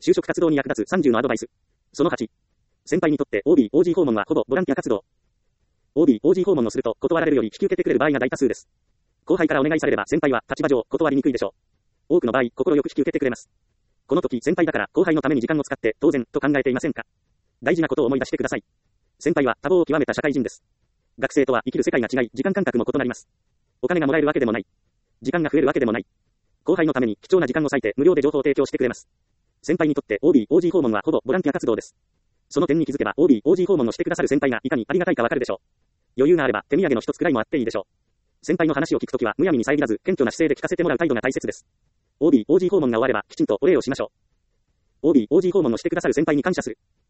就職活動に役立つ30のアドバイス。その8。先輩にとって OB、OG 訪問はほぼボランティア活動。OB、OG 訪問をすると断られるより引き受けてくれる場合が大多数です。後輩からお願いされれば先輩は立場上断りにくいでしょう。多くの場合、快く引き受けてくれます。この時先輩だから後輩のために時間を使って当然と考えていませんか？大事なことを思い出してください。先輩は多忙を極めた社会人です。学生とは生きる世界が違い、時間感覚も異なります。お金がもらえるわけでもない。時間が増えるわけでもない。後輩のために貴重な時間を割いて無料で情報を提供してくれます。先輩にとって OB、OG 訪問はほぼボランティア活動です。その点に気づけば OB、OG 訪問をしてくださる先輩がいかにありがたいかわかるでしょう。余裕があれば手土産の一つくらいもあっていいでしょう。先輩の話を聞くときはむやみに遮らず謙虚な姿勢で聞かせてもらう態度が大切です。OB、OG 訪問が終わればきちんとお礼をしましょう。OB、OG 訪問をしてくださる先輩に感謝する。